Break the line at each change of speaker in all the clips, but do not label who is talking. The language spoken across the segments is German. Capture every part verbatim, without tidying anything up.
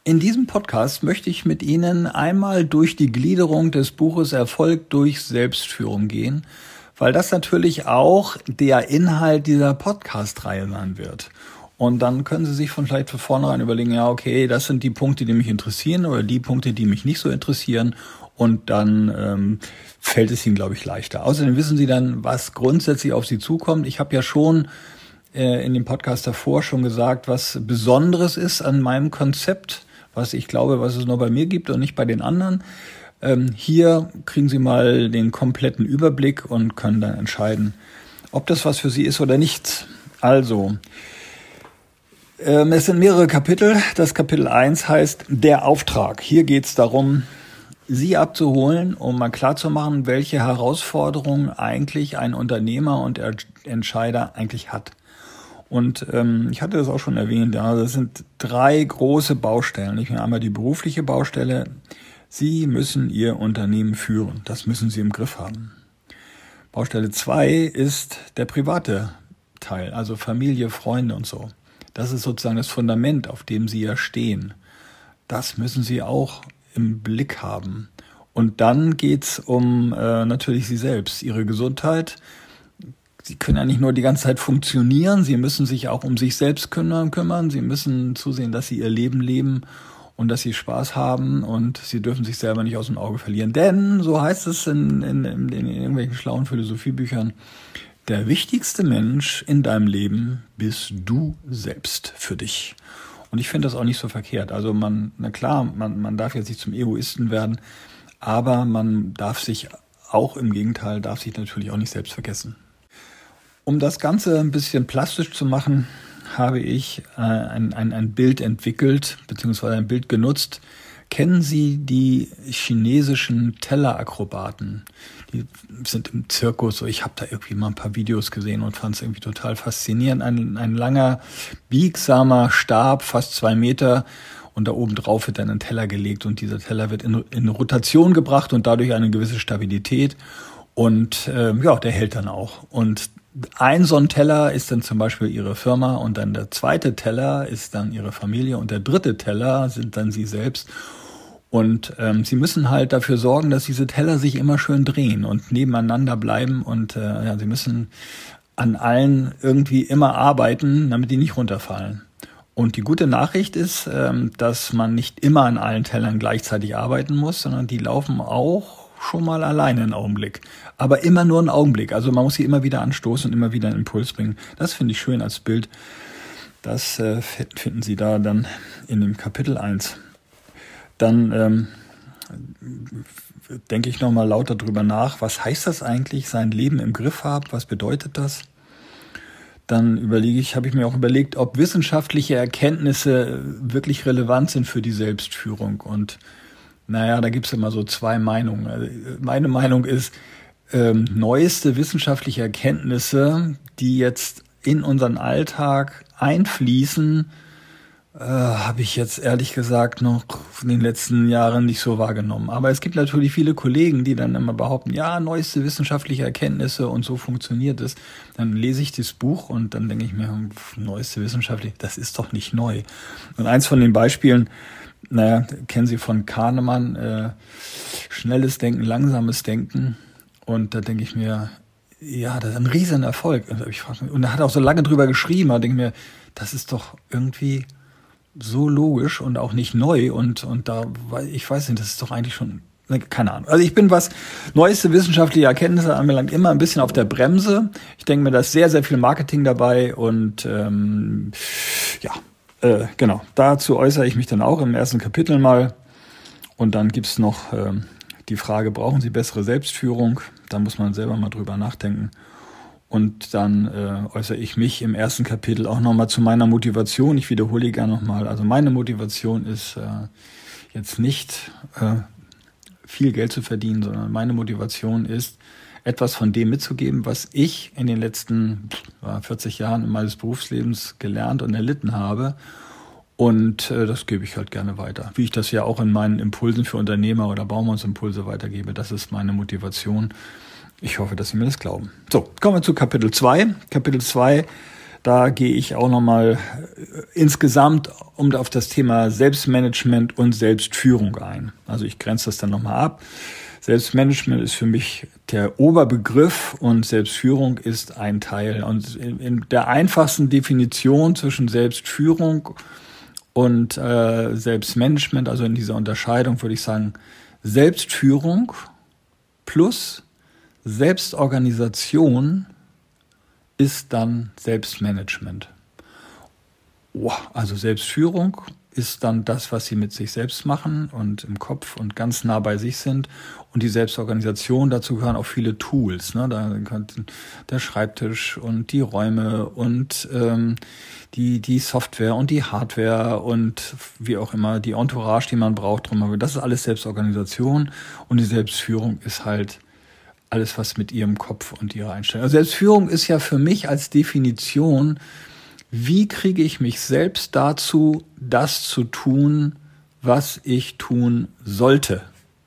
In diesem Podcast möchte ich mit Ihnen einmal durch die Gliederung des Buches Erfolg durch Selbstführung gehen, weil das natürlich auch der Inhalt dieser Podcast-Reihe sein wird. Und dann können Sie sich von vielleicht von vornherein überlegen, ja okay, das sind die Punkte, die mich interessieren oder die Punkte, die mich nicht so interessieren. Und dann ähm, fällt es Ihnen, glaube ich, leichter. Außerdem wissen Sie dann, was grundsätzlich auf Sie zukommt. Ich habe ja schon äh, in dem Podcast davor schon gesagt, was Besonderes ist an meinem Konzept, was ich glaube, was es nur bei mir gibt und nicht bei den anderen. Ähm, hier kriegen Sie mal den kompletten Überblick und können dann entscheiden, ob das was für Sie ist oder nicht. Also, ähm, es sind mehrere Kapitel. Das Kapitel eins heißt Der Auftrag. Hier geht es darum, Sie abzuholen, um mal klarzumachen, welche Herausforderungen eigentlich ein Unternehmer und Entscheider eigentlich hat. Und ähm, ich hatte das auch schon erwähnt, ja, das sind drei große Baustellen. Ich meine einmal die berufliche Baustelle. Sie müssen Ihr Unternehmen führen. Das müssen Sie im Griff haben. Baustelle zwei ist der private Teil, also Familie, Freunde und so. Das ist sozusagen das Fundament, auf dem Sie ja stehen. Das müssen Sie auch im Blick haben. Und dann geht's um äh, natürlich Sie selbst, Ihre Gesundheit. Sie können ja nicht nur die ganze Zeit funktionieren, Sie müssen sich auch um sich selbst kümmern, kümmern. Sie müssen zusehen, dass Sie Ihr Leben leben und dass Sie Spaß haben und Sie dürfen sich selber nicht aus dem Auge verlieren. Denn, so heißt es in, in, in, in irgendwelchen schlauen Philosophiebüchern, der wichtigste Mensch in deinem Leben bist du selbst für dich. Und ich finde das auch nicht so verkehrt. Also man, na klar, man, man darf jetzt nicht zum Egoisten werden, aber man darf sich auch im Gegenteil, darf sich natürlich auch nicht selbst vergessen. Um das Ganze ein bisschen plastisch zu machen, habe ich äh, ein, ein, ein Bild entwickelt, beziehungsweise ein Bild genutzt. Kennen Sie die chinesischen Tellerakrobaten? Die sind im Zirkus. Ich habe da irgendwie mal ein paar Videos gesehen und fand es irgendwie total faszinierend. Ein, ein langer, biegsamer Stab, fast zwei Meter. Und da oben drauf wird dann ein Teller gelegt. Und dieser Teller wird in, in Rotation gebracht und dadurch eine gewisse Stabilität. Und äh, ja, der hält dann auch. Und ein so ein Teller ist dann zum Beispiel Ihre Firma und dann der zweite Teller ist dann Ihre Familie und der dritte Teller sind dann Sie selbst. Und ähm, Sie müssen halt dafür sorgen, dass diese Teller sich immer schön drehen und nebeneinander bleiben und äh, ja, Sie müssen an allen irgendwie immer arbeiten, damit die nicht runterfallen. Und die gute Nachricht ist, ähm, dass man nicht immer an allen Tellern gleichzeitig arbeiten muss, sondern die laufen auch schon mal alleine einen Augenblick. Aber immer nur einen Augenblick. Also man muss sie immer wieder anstoßen und immer wieder einen Impuls bringen. Das finde ich schön als Bild. Das äh, finden Sie da dann in dem Kapitel eins. Dann ähm, denke ich nochmal lauter drüber nach. Was heißt das eigentlich, sein Leben im Griff haben? Was bedeutet das? Dann überlege ich, habe ich mir auch überlegt, ob wissenschaftliche Erkenntnisse wirklich relevant sind für die Selbstführung. Und naja, da gibt es immer so zwei Meinungen. Also meine Meinung ist, ähm, neueste wissenschaftliche Erkenntnisse, die jetzt in unseren Alltag einfließen, äh, habe ich jetzt ehrlich gesagt noch in den letzten Jahren nicht so wahrgenommen. Aber es gibt natürlich viele Kollegen, die dann immer behaupten, ja, neueste wissenschaftliche Erkenntnisse und so funktioniert es. Dann lese ich das Buch und dann denke ich mir, neueste wissenschaftliche, das ist doch nicht neu. Und eins von den Beispielen, naja, kennen Sie von Kahnemann, äh, schnelles Denken, langsames Denken. Und da denke ich mir, ja, das ist ein riesen Erfolg. Und ich frage mich, und er hat auch so lange drüber geschrieben, da denke ich mir, das ist doch irgendwie so logisch und auch nicht neu. Und, und da, ich weiß nicht, das ist doch eigentlich schon, keine Ahnung. Also ich bin, was neueste wissenschaftliche Erkenntnisse anbelangt, immer ein bisschen auf der Bremse. Ich denke mir, da ist sehr, sehr viel Marketing dabei und ähm, ja, Äh, genau, dazu äußere ich mich dann auch im ersten Kapitel mal. Und dann gibt's noch ähm, die Frage, brauchen Sie bessere Selbstführung? Da muss man selber mal drüber nachdenken. Und dann äh, äußere ich mich im ersten Kapitel auch nochmal zu meiner Motivation. Ich wiederhole gerne nochmal. Also meine Motivation ist äh, jetzt nicht äh, viel Geld zu verdienen, sondern meine Motivation ist, etwas von dem mitzugeben, was ich in den letzten vierzig Jahren meines Berufslebens gelernt und erlitten habe. Und äh, das gebe ich halt gerne weiter. Wie ich das ja auch in meinen Impulsen für Unternehmer oder Baumannsimpulse weitergebe, das ist meine Motivation. Ich hoffe, dass Sie mir das glauben. So, kommen wir zu Kapitel zwei. Kapitel zwei, Da gehe ich auch nochmal insgesamt um auf das Thema Selbstmanagement und Selbstführung ein. Also ich grenze das dann nochmal ab. Selbstmanagement ist für mich der Oberbegriff und Selbstführung ist ein Teil. Und in der einfachsten Definition zwischen Selbstführung und äh, Selbstmanagement, also in dieser Unterscheidung, würde ich sagen, Selbstführung plus Selbstorganisation ist dann Selbstmanagement. Oh, also Selbstführung ist dann das, was sie mit sich selbst machen und im Kopf und ganz nah bei sich sind. Und die Selbstorganisation, dazu gehören auch viele Tools. Ne? Da gehört der Schreibtisch und die Räume und ähm, die die Software und die Hardware und wie auch immer, die Entourage, die man braucht drumherum. Das ist alles Selbstorganisation und die Selbstführung ist halt alles, was mit ihrem Kopf und ihrer Einstellung. Also Selbstführung ist ja für mich als Definition, wie kriege ich mich selbst dazu, das zu tun, was ich tun sollte?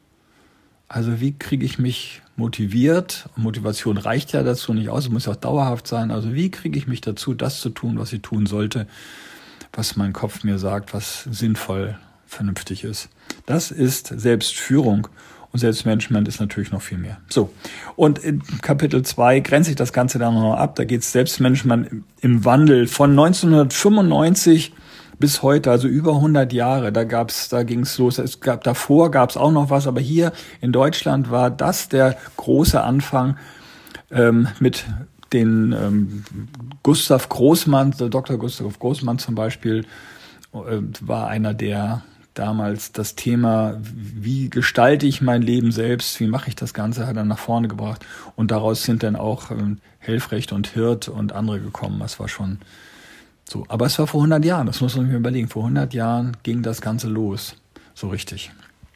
Also wie kriege ich mich motiviert? Motivation reicht ja dazu nicht aus, es muss ja auch dauerhaft sein. Also wie kriege ich mich dazu, das zu tun, was ich tun sollte, was mein Kopf mir sagt, was sinnvoll, vernünftig ist? Das ist Selbstführung. Und Selbstmanagement ist natürlich noch viel mehr. So, und in Kapitel zwei grenze ich das Ganze dann noch ab. Da geht es Selbstmanagement im Wandel von neunzehnhundertfünfundneunzig bis heute, also über hundert Jahre. Da gab's, da ging's los. Es gab davor gab's auch noch was, aber hier in Deutschland war das der große Anfang ähm, mit den ähm, Gustav Großmann, der Doktor Gustav Großmann zum Beispiel, äh, war einer der damals das Thema, wie gestalte ich mein Leben selbst, wie mache ich das Ganze, hat er nach vorne gebracht. Und daraus sind dann auch ähm, Helfrecht und Hirt und andere gekommen. Das war schon so. Aber es war vor hundert Jahren, das muss man sich überlegen. Vor hundert Jahren ging das Ganze los, so richtig.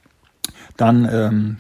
Dann ähm,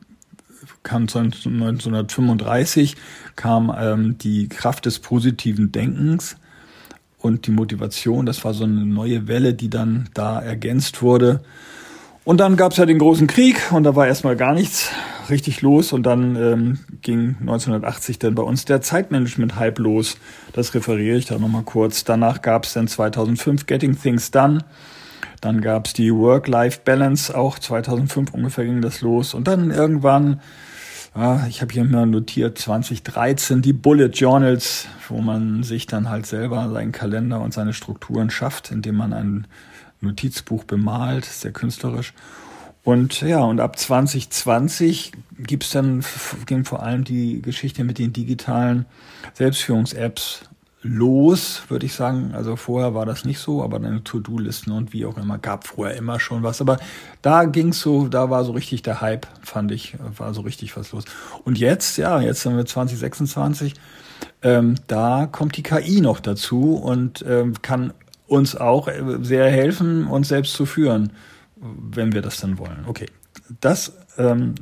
kam neunzehnhundertfünfunddreißig kam ähm, die Kraft des positiven Denkens und die Motivation, das war so eine neue Welle, die dann da ergänzt wurde. Und dann gab es ja den großen Krieg und da war erstmal gar nichts richtig los. Und dann ähm, ging neunzehnhundertachtzig dann bei uns der Zeitmanagement-Hype los. Das referiere ich da nochmal kurz. Danach gab es dann zweitausendfünf Getting Things Done. Dann gab es die Work-Life-Balance, auch zweitausendfünf ungefähr ging das los. Und dann irgendwann, ja, ich habe hier mal notiert, zweitausenddreizehn die Bullet Journals, wo man sich dann halt selber seinen Kalender und seine Strukturen schafft, indem man ein Notizbuch bemalt, sehr künstlerisch. Und ja, und ab zwanzig zwanzig gibt's dann, ging vor allem die Geschichte mit den digitalen Selbstführungs-Apps los, würde ich sagen. Also vorher war das nicht so, aber dann To-Do-Listen und wie auch immer, gab vorher immer schon was. Aber da ging's so, da war so richtig der Hype, fand ich, war so richtig was los. Und jetzt, ja, jetzt sind wir zwanzig sechsundzwanzig, ähm, da kommt die K I noch dazu und ähm, kann uns auch sehr helfen, uns selbst zu führen, wenn wir das dann wollen. Okay, das ähm,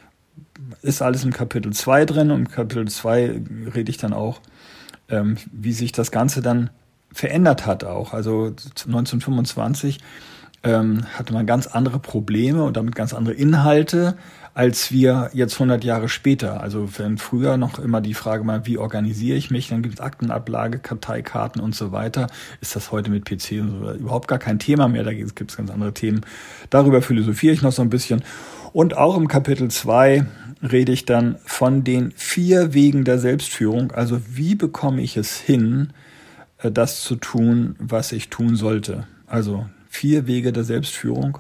ist alles im Kapitel zwei drin und im Kapitel zwei rede ich dann auch, ähm, wie sich das Ganze dann verändert hat auch. Also neunzehnhundertfünfundzwanzig ähm, hatte man ganz andere Probleme und damit ganz andere Inhalte, als wir jetzt hundert Jahre später. Also wenn früher noch immer die Frage mal, wie organisiere ich mich, dann gibt es Aktenablage, Karteikarten und so weiter. Ist das heute mit P C und so überhaupt gar kein Thema mehr, da gibt es ganz andere Themen. Darüber philosophiere ich noch so ein bisschen. Und auch im Kapitel zwei rede ich dann von den vier Wegen der Selbstführung. Also wie bekomme ich es hin, das zu tun, was ich tun sollte. Also vier Wege der Selbstführung.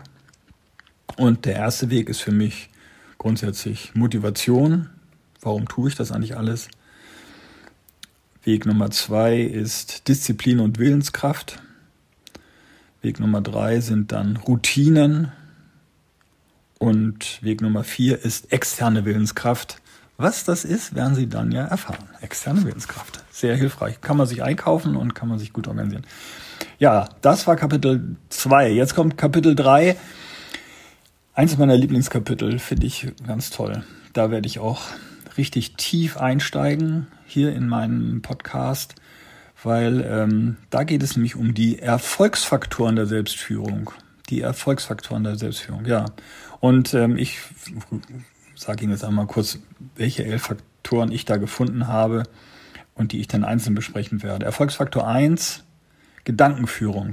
Und der erste Weg ist für mich grundsätzlich Motivation. Warum tue ich das eigentlich alles? Weg Nummer zwei ist Disziplin und Willenskraft. Weg Nummer drei sind dann Routinen. Und Weg Nummer vier ist externe Willenskraft. Was das ist, werden Sie dann ja erfahren. Externe Willenskraft. Sehr hilfreich. Kann man sich einkaufen und kann man sich gut organisieren. Ja, das war Kapitel zwei. Jetzt kommt Kapitel drei. Eins meiner Lieblingskapitel, finde ich ganz toll. Da werde ich auch richtig tief einsteigen hier in meinem Podcast, weil ähm, da geht es nämlich um die Erfolgsfaktoren der Selbstführung. Die Erfolgsfaktoren der Selbstführung, ja. Und ähm, ich sage Ihnen jetzt einmal kurz, welche elf Faktoren ich da gefunden habe und die ich dann einzeln besprechen werde. Erfolgsfaktor eins, Gedankenführung.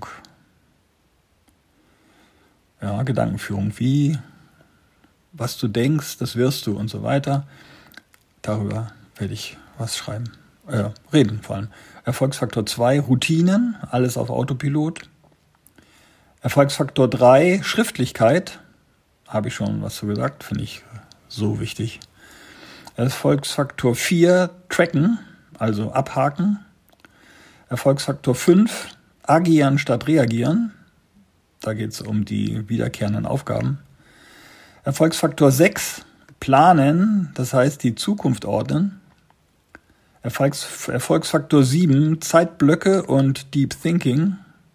Ja, Gedankenführung. Wie, was du denkst, das wirst du und so weiter. Darüber werde ich was schreiben. Äh, reden vor allem. Erfolgsfaktor zwei, Routinen. Alles auf Autopilot. Erfolgsfaktor drei, Schriftlichkeit. Habe ich schon was zu gesagt. Finde ich so wichtig. Erfolgsfaktor vier, Tracken. Also abhaken. Erfolgsfaktor fünf, agieren statt reagieren. Da geht es um die wiederkehrenden Aufgaben. Erfolgsfaktor sechs, planen, das heißt die Zukunft ordnen. Erfolgs- Erfolgsfaktor sieben, Zeitblöcke und Deep Thinking.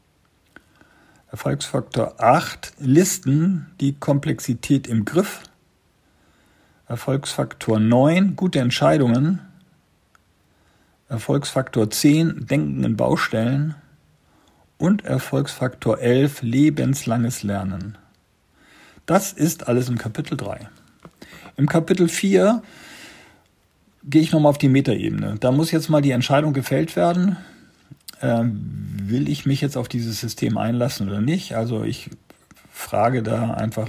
Erfolgsfaktor acht, Listen, die Komplexität im Griff. Erfolgsfaktor neun, gute Entscheidungen. Erfolgsfaktor zehn, Denken in Baustellen. Und Erfolgsfaktor elf, lebenslanges Lernen. Das ist alles im Kapitel drei. Im Kapitel vier gehe ich nochmal auf die Metaebene. Da muss jetzt mal die Entscheidung gefällt werden. Äh, will ich mich jetzt auf dieses System einlassen oder nicht? Also ich frage da einfach,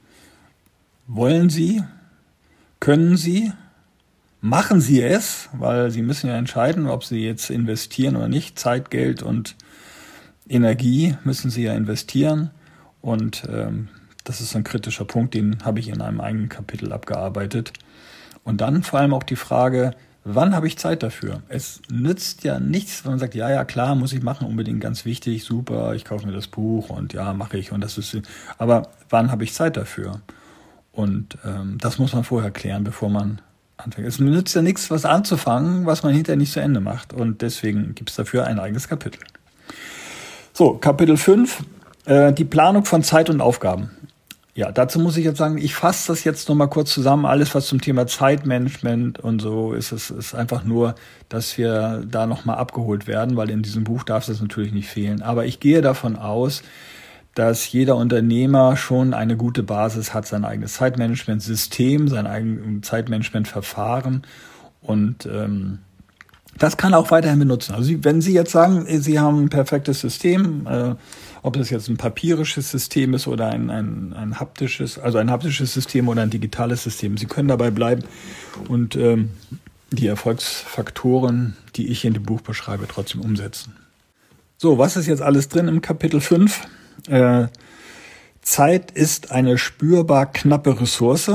wollen Sie? Können Sie? Machen Sie es? Weil Sie müssen ja entscheiden, ob Sie jetzt investieren oder nicht. Zeit, Geld und Energie müssen Sie ja investieren. Und ähm, das ist ein kritischer Punkt, den habe ich in einem eigenen Kapitel abgearbeitet. Und dann vor allem auch die Frage, wann habe ich Zeit dafür? Es nützt ja nichts, wenn man sagt, ja, ja, klar, muss ich machen, unbedingt ganz wichtig, super, ich kaufe mir das Buch und ja, mache ich und das ist, aber wann habe ich Zeit dafür? Und ähm, das muss man vorher klären, bevor man anfängt. Es nützt ja nichts, was anzufangen, was man hinterher nicht zu Ende macht. Und deswegen gibt es dafür ein eigenes Kapitel. So, Kapitel fünf, äh, die Planung von Zeit und Aufgaben. Ja, dazu muss ich jetzt sagen, ich fasse das jetzt nochmal kurz zusammen. Alles, was zum Thema Zeitmanagement und so ist, es ist einfach nur, dass wir da nochmal abgeholt werden, weil in diesem Buch darf das natürlich nicht fehlen. Aber ich gehe davon aus, dass jeder Unternehmer schon eine gute Basis hat, sein eigenes Zeitmanagementsystem, sein eigenes Zeitmanagementverfahren und ähm, das kann er auch weiterhin benutzen. Also wenn Sie jetzt sagen, Sie haben ein perfektes System, äh, ob das jetzt ein papierisches System ist oder ein, ein, ein haptisches, also ein haptisches System oder ein digitales System, Sie können dabei bleiben und ähm, die Erfolgsfaktoren, die ich in dem Buch beschreibe, trotzdem umsetzen. So, was ist jetzt alles drin im Kapitel fünf? Äh, Zeit ist eine spürbar knappe Ressource.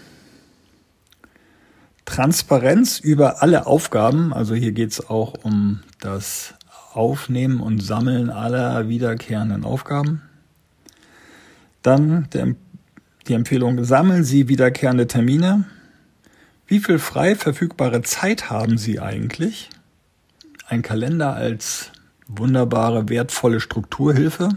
Transparenz über alle Aufgaben, also hier geht es auch um das Aufnehmen und Sammeln aller wiederkehrenden Aufgaben. Dann der, die Empfehlung, sammeln Sie wiederkehrende Termine. Wie viel frei verfügbare Zeit haben Sie eigentlich? Ein Kalender als wunderbare, wertvolle Strukturhilfe.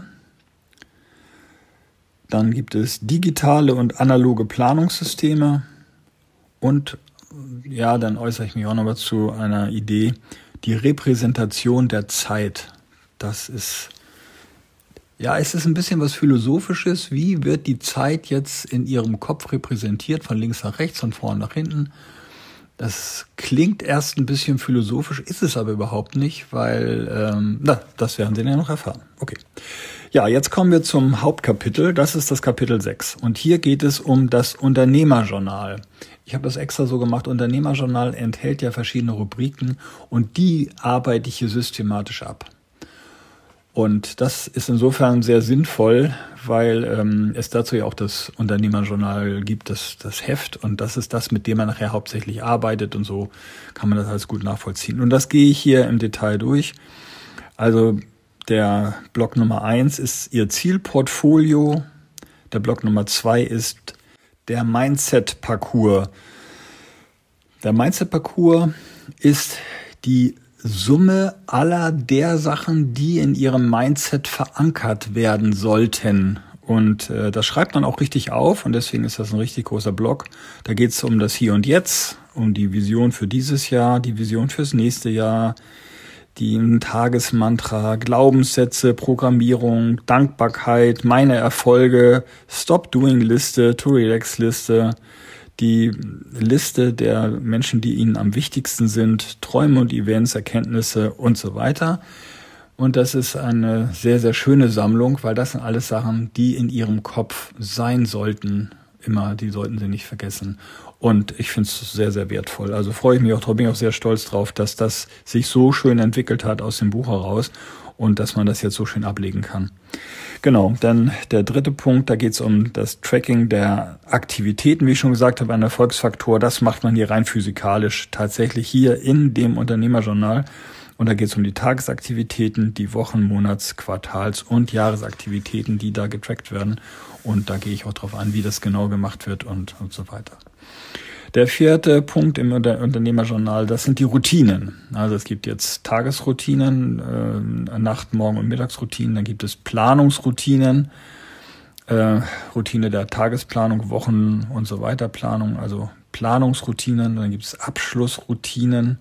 Dann gibt es digitale und analoge Planungssysteme und ja, dann äußere ich mich auch noch mal zu einer Idee, die Repräsentation der Zeit. Das ist, ja, es ist ein bisschen was Philosophisches. Wie wird die Zeit jetzt in Ihrem Kopf repräsentiert, von links nach rechts, von vorn nach hinten? Das klingt erst ein bisschen philosophisch, ist es aber überhaupt nicht, weil, ähm, na, das werden Sie ja noch erfahren. Okay. Ja, jetzt kommen wir zum Hauptkapitel. Das ist das Kapitel sechs. Und hier geht es um das Unternehmerjournal. Ich habe das extra so gemacht. Unternehmerjournal enthält ja verschiedene Rubriken und die arbeite ich hier systematisch ab. Und das ist insofern sehr sinnvoll, weil ähm, es dazu ja auch das Unternehmerjournal gibt, das, das Heft. Und das ist das, mit dem man nachher hauptsächlich arbeitet. Und so kann man das alles gut nachvollziehen. Und das gehe ich hier im Detail durch. Also der Block Nummer eins ist Ihr Zielportfolio. Der Block Nummer zwei ist der Mindset-Parcours. Der Mindset-Parcours ist die Summe aller der Sachen, die in Ihrem Mindset verankert werden sollten. Und äh, das schreibt man auch richtig auf und deswegen ist das ein richtig großer Block. Da geht es um das Hier und Jetzt, um die Vision für dieses Jahr, die Vision fürs nächste Jahr, die Tagesmantra, Glaubenssätze, Programmierung, Dankbarkeit, meine Erfolge, Stop-Doing-Liste, To-Relax-Liste, die Liste der Menschen, die Ihnen am wichtigsten sind, Träume und Events, Erkenntnisse und so weiter. Und das ist eine sehr, sehr schöne Sammlung, weil das sind alles Sachen, die in Ihrem Kopf sein sollten. Immer, die sollten Sie nicht vergessen. Und ich finde es sehr, sehr wertvoll. Also freue ich mich auch drauf, bin auch sehr stolz drauf, dass das sich so schön entwickelt hat aus dem Buch heraus und dass man das jetzt so schön ablegen kann. Genau, dann der dritte Punkt, da geht es um das Tracking der Aktivitäten, wie ich schon gesagt habe, ein Erfolgsfaktor. Das macht man hier rein physikalisch tatsächlich hier in dem Unternehmerjournal. Und da geht es um die Tagesaktivitäten, die Wochen-, Monats-, Quartals- und Jahresaktivitäten, die da getrackt werden. Und da gehe ich auch drauf an, wie das genau gemacht wird und, und so weiter. Der vierte Punkt im Unter- Unternehmerjournal, das sind die Routinen. Also es gibt jetzt Tagesroutinen, äh, Nacht-, Morgen- und Mittagsroutinen. Dann gibt es Planungsroutinen, äh, Routine der Tagesplanung, Wochen- und so weiter Planung, also Planungsroutinen. Dann gibt es Abschlussroutinen.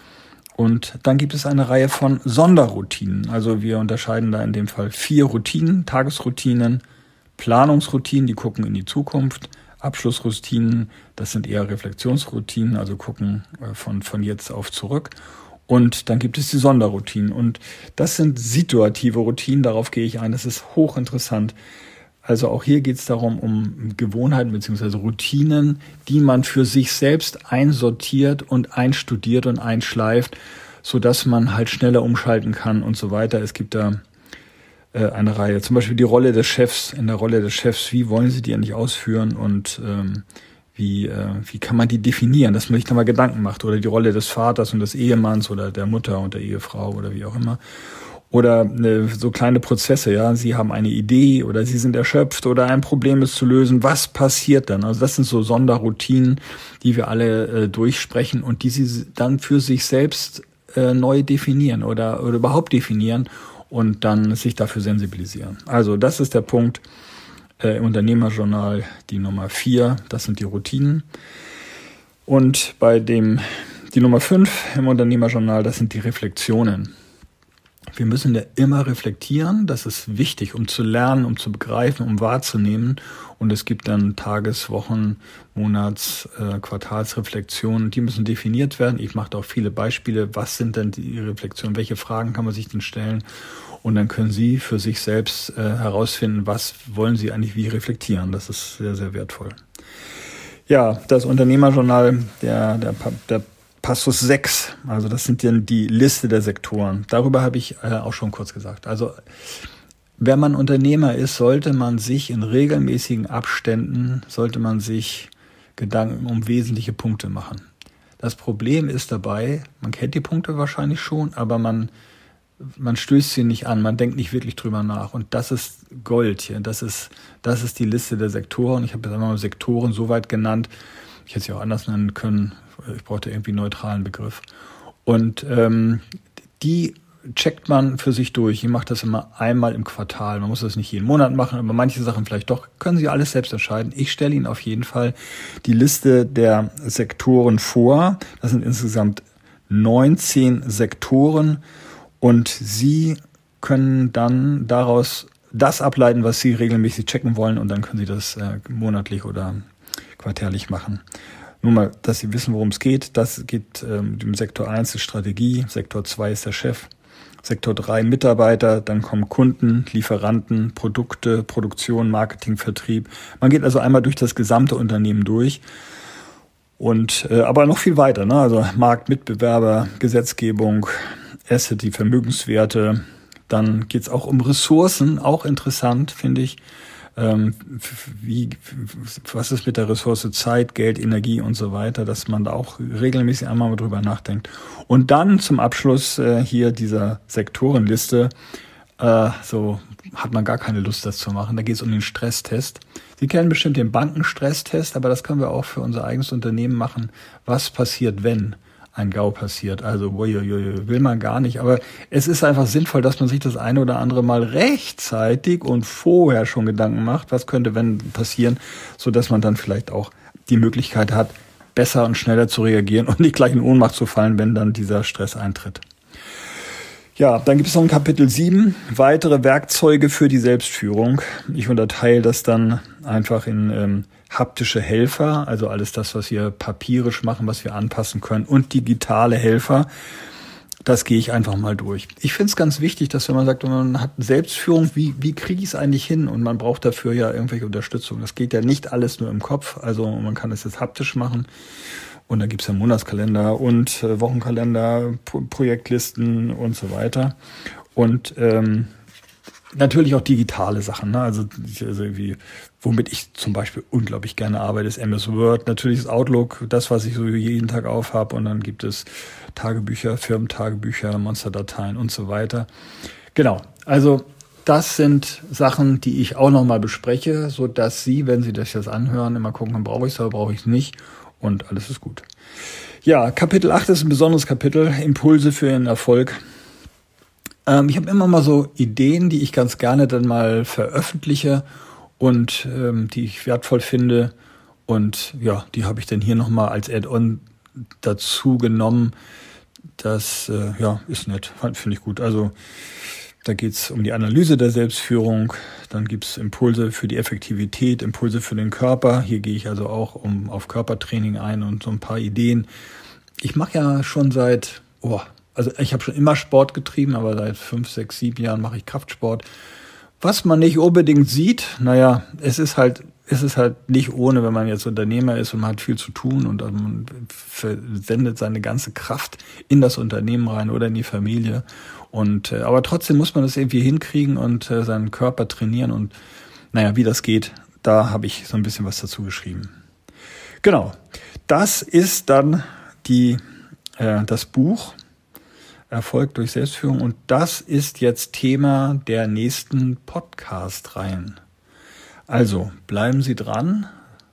Und dann gibt es eine Reihe von Sonderroutinen. Also wir unterscheiden da in dem Fall vier Routinen, Tagesroutinen, Planungsroutinen, die gucken in die Zukunft, Abschlussroutinen, das sind eher Reflexionsroutinen, also gucken von, von jetzt auf zurück. Und dann gibt es die Sonderroutinen. Und das sind situative Routinen, darauf gehe ich ein, das ist hochinteressant. Also auch hier geht es darum, um Gewohnheiten bzw. Routinen, die man für sich selbst einsortiert und einstudiert und einschleift, sodass man halt schneller umschalten kann und so weiter. Es gibt da äh, eine Reihe, zum Beispiel die Rolle des Chefs. In der Rolle des Chefs, wie wollen Sie die eigentlich ausführen und ähm, wie äh, wie kann man die definieren, dass man sich da mal Gedanken macht. Oder die Rolle des Vaters und des Ehemanns oder der Mutter und der Ehefrau oder wie auch immer. Oder äh, so kleine Prozesse, ja, Sie haben eine Idee oder Sie sind erschöpft oder ein Problem ist zu lösen. Was passiert dann? Also das sind so Sonderroutinen, die wir alle äh, durchsprechen und die Sie dann für sich selbst äh, neu definieren oder, oder überhaupt definieren und dann sich dafür sensibilisieren. Also das ist der Punkt äh, im Unternehmerjournal, die Nummer vier, das sind die Routinen. Und bei dem, die Nummer fünf im Unternehmerjournal, das sind die Reflexionen. Wir müssen ja immer reflektieren, das ist wichtig, um zu lernen, um zu begreifen, um wahrzunehmen. Und es gibt dann Tages-, Wochen-, Monats-, äh, Quartalsreflexionen, die müssen definiert werden. Ich mache da auch viele Beispiele, was sind denn die Reflexionen, welche Fragen kann man sich denn stellen? Und dann können Sie für sich selbst äh, herausfinden, was wollen Sie eigentlich wie reflektieren. Das ist sehr, sehr wertvoll. Ja, das Unternehmerjournal, der, der, der Passus sechs, also das sind dann die Liste der Sektoren. Darüber habe ich äh, auch schon kurz gesagt. Also wenn man Unternehmer ist, sollte man sich in regelmäßigen Abständen, sollte man sich Gedanken um wesentliche Punkte machen. Das Problem ist dabei, man kennt die Punkte wahrscheinlich schon, aber man, man stößt sie nicht an, man denkt nicht wirklich drüber nach. Und das ist Gold hier, das ist, das ist die Liste der Sektoren. Ich habe jetzt einmal Sektoren so weit genannt, ich hätte sie auch anders nennen können, ich brauchte irgendwie einen neutralen Begriff. Und ähm, die checkt man für sich durch. Ich mache das immer einmal im Quartal. Man muss das nicht jeden Monat machen, aber manche Sachen vielleicht doch. Können Sie alles selbst entscheiden. Ich stelle Ihnen auf jeden Fall die Liste der Sektoren vor. Das sind insgesamt neunzehn Sektoren und Sie können dann daraus das ableiten, was Sie regelmäßig checken wollen und dann können Sie das äh, monatlich oder quartärlich machen. Nur mal, dass Sie wissen, worum es geht. Das geht ähm, im Sektor eins ist Strategie, Sektor zwei ist der Chef, Sektor drei Mitarbeiter, dann kommen Kunden, Lieferanten, Produkte, Produktion, Marketing, Vertrieb. Man geht also einmal durch das gesamte Unternehmen durch und äh, aber noch viel weiter, ne? Also Markt, Mitbewerber, Gesetzgebung, Asset, die Vermögenswerte. Dann geht es auch um Ressourcen, auch interessant, finde ich. Ähm, wie, was ist mit der Ressource Zeit, Geld, Energie und so weiter, dass man da auch regelmäßig einmal mal drüber nachdenkt. Und dann zum Abschluss äh, hier dieser Sektorenliste, äh, so hat man gar keine Lust, das zu machen. Da geht es um den Stresstest. Sie kennen bestimmt den Bankenstresstest, aber das können wir auch für unser eigenes Unternehmen machen. Was passiert, wenn ein GAU passiert? Also uiuiui, will man gar nicht. Aber es ist einfach sinnvoll, dass man sich das eine oder andere Mal rechtzeitig und vorher schon Gedanken macht, was könnte wenn passieren, so dass man dann vielleicht auch die Möglichkeit hat, besser und schneller zu reagieren und nicht gleich in Ohnmacht zu fallen, wenn dann dieser Stress eintritt. Ja, dann gibt es noch ein Kapitel sieben, weitere Werkzeuge für die Selbstführung. Ich unterteile das dann einfach in ähm, haptische Helfer, also alles das, was wir papirisch machen, was wir anpassen können, und digitale Helfer. Das gehe ich einfach mal durch. Ich finde es ganz wichtig, dass wenn man sagt, man hat Selbstführung, wie, wie kriege ich es eigentlich hin? Und man braucht dafür ja irgendwelche Unterstützung. Das geht ja nicht alles nur im Kopf. Also man kann es jetzt haptisch machen. Und da gibt's ja Monatskalender und äh, Wochenkalender, Pro- Projektlisten und so weiter. Und ähm, natürlich auch digitale Sachen, ne? Also, also irgendwie, womit ich zum Beispiel unglaublich gerne arbeite, ist M S Word. Natürlich ist Outlook das, was ich so jeden Tag aufhab. Und dann gibt es Tagebücher, Firmentagebücher, Monsterdateien und so weiter. Genau, also das sind Sachen, die ich auch nochmal bespreche, so dass Sie, wenn Sie das jetzt anhören, immer gucken, brauche ich es oder brauche ich es nicht. Und alles ist gut. Ja, Kapitel acht ist ein besonderes Kapitel, Impulse für Ihren Erfolg. Ähm, ich habe immer mal so Ideen, die ich ganz gerne dann mal veröffentliche und ähm, die ich wertvoll finde. Und ja, die habe ich dann hier nochmal als Add-on dazu genommen. Das äh, ja, ist nett, finde ich gut. Also da geht's um die Analyse der Selbstführung, dann gibt's Impulse für die Effektivität, Impulse für den Körper. Hier gehe ich also auch um auf Körpertraining ein und so ein paar Ideen. Ich mache ja schon seit, oh, also ich habe schon immer Sport getrieben, aber seit fünf, sechs, sieben Jahren mache ich Kraftsport. Was man nicht unbedingt sieht, naja, es ist halt, es ist halt nicht ohne, wenn man jetzt Unternehmer ist und man hat viel zu tun und man versendet seine ganze Kraft in das Unternehmen rein oder in die Familie. Und äh, aber trotzdem muss man das irgendwie hinkriegen und äh, seinen Körper trainieren. Und naja, wie das geht, da habe ich so ein bisschen was dazu geschrieben. Genau, das ist dann die äh, das Buch Erfolg durch Selbstführung. Und das ist jetzt Thema der nächsten Podcast-Reihen. Also bleiben Sie dran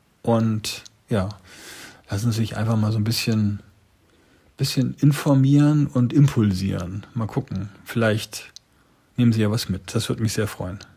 und ja, lassen Sie sich einfach mal so ein bisschen bisschen informieren und impulsieren. Mal gucken. Vielleicht nehmen Sie ja was mit. Das würde mich sehr freuen.